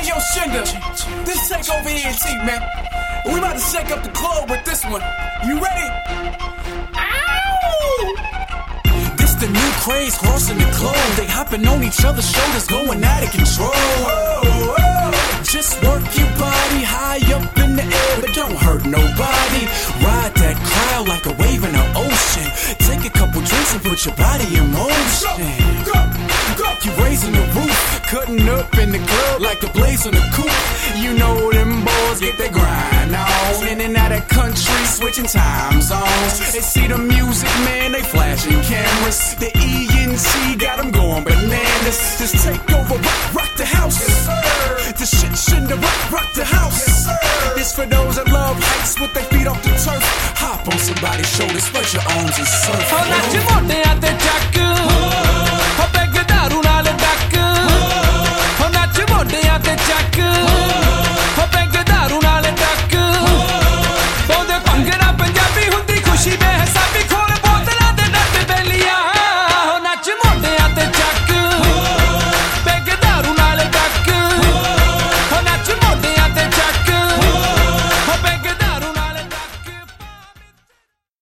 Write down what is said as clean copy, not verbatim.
Yo, Shinda, this take over ENT, man. We about to shake up the globe with this one. You ready? Ow! This the new craze crossing the globe. They hopping on each other's shoulders, going out of control. Just work your body high up in the air, but don't hurt nobody. Ride that crowd like a wave in the ocean. Take a couple drinks and put your body in motion. You raising the roof, cutting up in the club like a blaze on the coupe. You know them boys get their grind on. In and out of country, switching time zones. They see the music, man, they flashing cameras. The ENT got them going bananas. Just take over, rock the house. The shit Shinda, rock the house. This for those that love heights with their feet off the turf. Hop on somebody's shoulders, spread your arms and surf. Ho naci mote a te čak, ho beg daru na